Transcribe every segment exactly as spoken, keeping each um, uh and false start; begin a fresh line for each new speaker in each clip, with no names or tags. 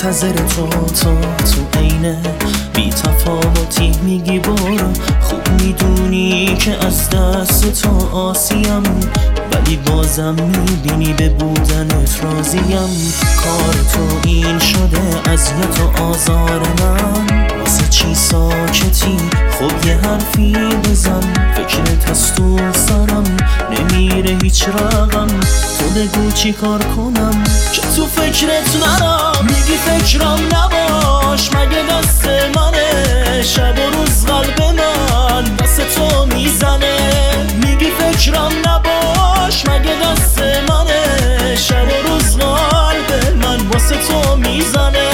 منتظر تو تا تو عینه بی تفاوتی میگی برو. خوب میدونی که از دست تو آسیم، ولی بازم میبینی به بودنت راضیم. کار تو این شده اذیت و آزار من، واسه چی ساکتی؟ خب یه حرفی بزن. فکرت از تو سرم نمیره هیچ رقم. تو بگو چی کار کنم که تو فکرت نرم. میگی فکرم نباش مگه دست منه؟ شب و روز قلب من دست تو میزنه. میگی فکرم نباش مگه دست منه؟ شب و روز قلب من واسه تو میزنه.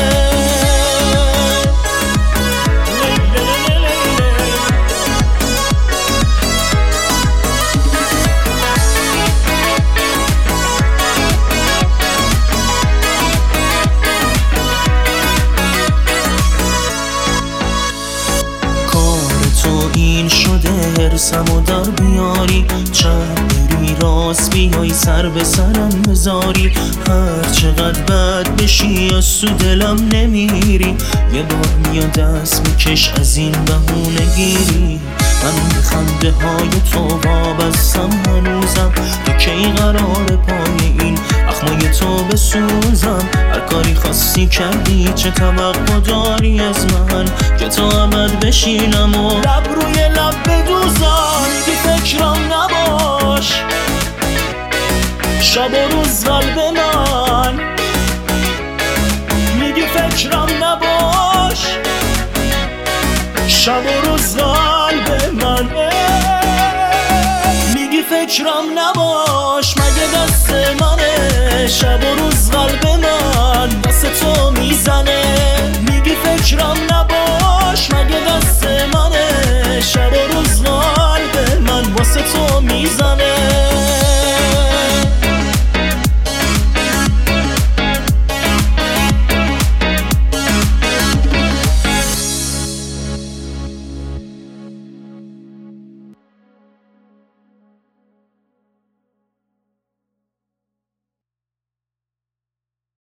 این شده هرسم و در بیاری، چند بری راست بیای سر به سرم بذاری. هر چقدر بد بشی از تو دلم نمیری، یه بار میاد دست میکش از این بهونه گیری. من به خنده های تو وابستم هنوزم، تو کی قرار پای این اخمای تو بسوزم؟ هر کاری خواستی کردی، چه توقع داری از من که تا ابد بشینم و لب روی لب بدوزم؟ میگی فکرم نباش شب و روز قلب من. میگی فکرم نباش شب و روز قلب من. میگی فکرم نباش مگه دست من